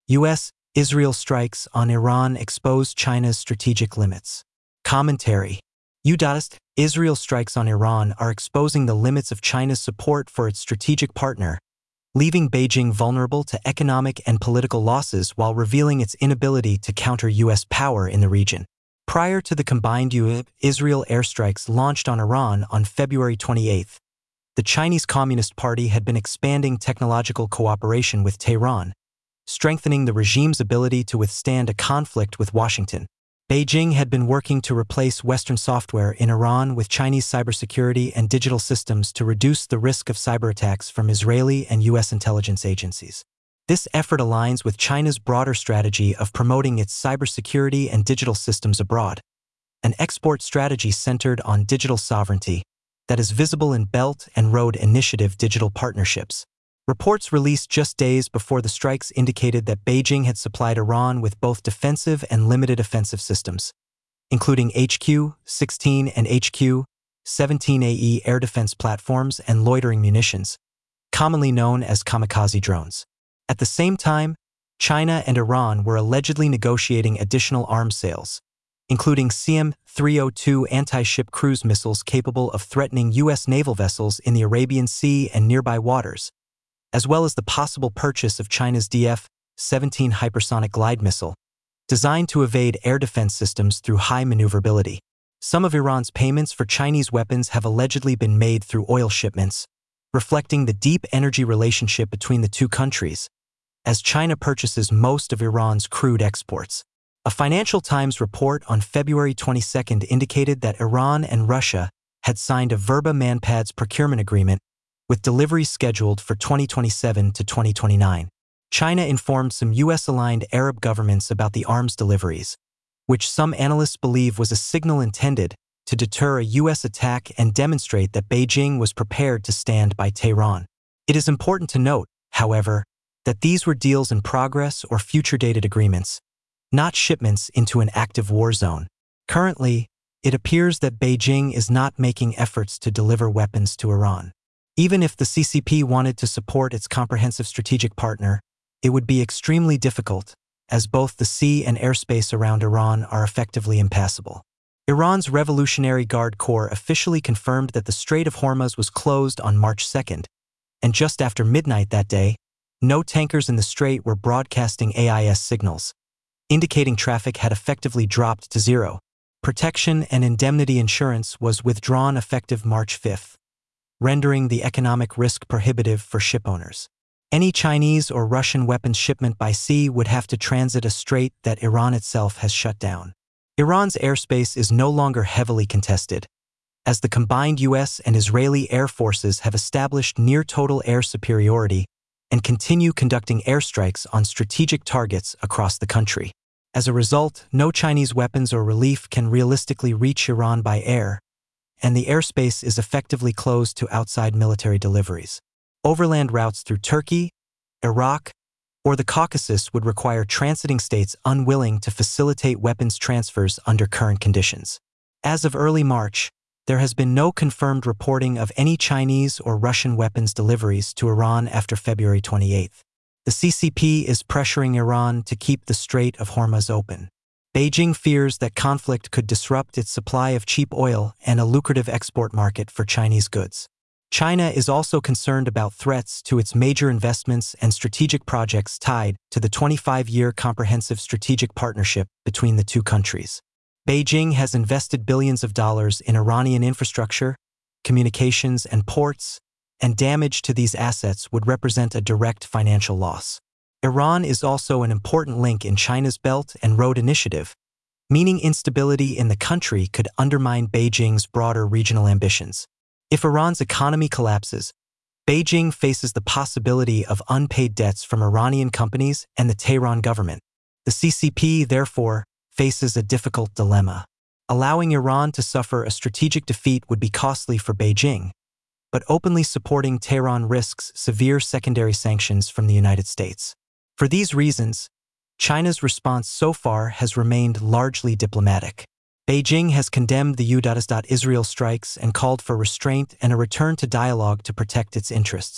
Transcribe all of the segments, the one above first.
U.S.-Israel strikes on Iran expose China's strategic limits. Commentary. Israel strikes on Iran are exposing the limits of China's support for its strategic partner, leaving Beijing vulnerable to economic and political losses while revealing its inability to counter U.S. power in the region. Prior to the combined U.S.-Israel airstrikes launched on Iran on February 28, the Chinese Communist Party had been expanding technological cooperation with Tehran, strengthening the regime's ability to withstand a conflict with Washington. Beijing had been working to replace Western software in Iran with Chinese cybersecurity and digital systems to reduce the risk of cyberattacks from Israeli and U.S. intelligence agencies. This effort aligns with China's broader strategy of promoting its cybersecurity and digital systems abroad, an export strategy centered on digital sovereignty that is visible in Belt and Road Initiative digital partnerships. Reports released just days before the strikes indicated that Beijing had supplied Iran with both defensive and limited offensive systems, including HQ-16 and HQ-17AE air defense platforms and loitering munitions, commonly known as kamikaze drones. At the same time, China and Iran were allegedly negotiating additional arms sales, including CM-302 anti-ship cruise missiles capable of threatening U.S. naval vessels in the Arabian Sea and nearby waters, as well as the possible purchase of China's DF-17 hypersonic glide missile, designed to evade air defense systems through high maneuverability. Some of Iran's payments for Chinese weapons have allegedly been made through oil shipments, reflecting the deep energy relationship between the two countries, as China purchases most of Iran's crude exports. A Financial Times report on February 22 indicated that Iran and Russia had signed a Verba Manpads procurement agreement with deliveries scheduled for 2027 to 2029. China informed some U.S.-aligned Arab governments about the arms deliveries, which some analysts believe was a signal intended to deter a U.S. attack and demonstrate that Beijing was prepared to stand by Tehran. It is important to note, however, that these were deals in progress or future-dated agreements, not shipments into an active war zone. Currently, it appears that Beijing is not making efforts to deliver weapons to Iran. Even if the CCP wanted to support its comprehensive strategic partner, it would be extremely difficult, as both the sea and airspace around Iran are effectively impassable. Iran's Revolutionary Guard Corps officially confirmed that the Strait of Hormuz was closed on March 2, and just after midnight that day, no tankers in the strait were broadcasting AIS signals, indicating traffic had effectively dropped to zero. Protection and indemnity insurance was withdrawn effective March 5, rendering the economic risk prohibitive for shipowners. Any Chinese or Russian weapons shipment by sea would have to transit a strait that Iran itself has shut down. Iran's airspace is no longer heavily contested, as the combined U.S. and Israeli air forces have established near-total air superiority and continue conducting airstrikes on strategic targets across the country. As a result, no Chinese weapons or relief can realistically reach Iran by air, and the airspace is effectively closed to outside military deliveries. Overland routes through Turkey, Iraq, or the Caucasus would require transiting states unwilling to facilitate weapons transfers under current conditions. As of early March, there has been no confirmed reporting of any Chinese or Russian weapons deliveries to Iran after February 28. The CCP is pressuring Iran to keep the Strait of Hormuz open. Beijing fears that conflict could disrupt its supply of cheap oil and a lucrative export market for Chinese goods. China is also concerned about threats to its major investments and strategic projects tied to the 25-year comprehensive strategic partnership between the two countries. Beijing has invested billions of dollars in Iranian infrastructure, communications, and ports, and damage to these assets would represent a direct financial loss. Iran is also an important link in China's Belt and Road Initiative, meaning instability in the country could undermine Beijing's broader regional ambitions. If Iran's economy collapses, Beijing faces the possibility of unpaid debts from Iranian companies and the Tehran government. The CCP, therefore, faces a difficult dilemma. Allowing Iran to suffer a strategic defeat would be costly for Beijing, but openly supporting Tehran risks severe secondary sanctions from the United States. For these reasons, China's response so far has remained largely diplomatic. Beijing has condemned the U.S. Israel strikes and called for restraint and a return to dialogue to protect its interests.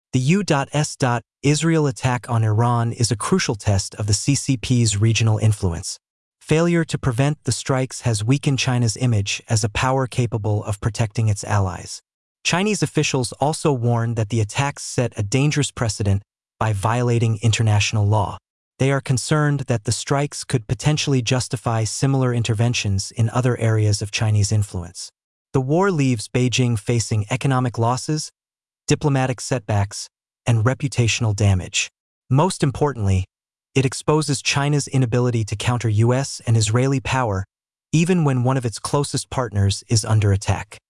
The U.S. Israel attack on Iran is a crucial test of the CCP's regional influence. Failure to prevent the strikes has weakened China's image as a power capable of protecting its allies. Chinese officials also warned that the attacks set a dangerous precedent by violating international law. They are concerned that the strikes could potentially justify similar interventions in other areas of Chinese influence. The war leaves Beijing facing economic losses, diplomatic setbacks, and reputational damage. Most importantly, it exposes China's inability to counter U.S. and Israeli power even when one of its closest partners is under attack.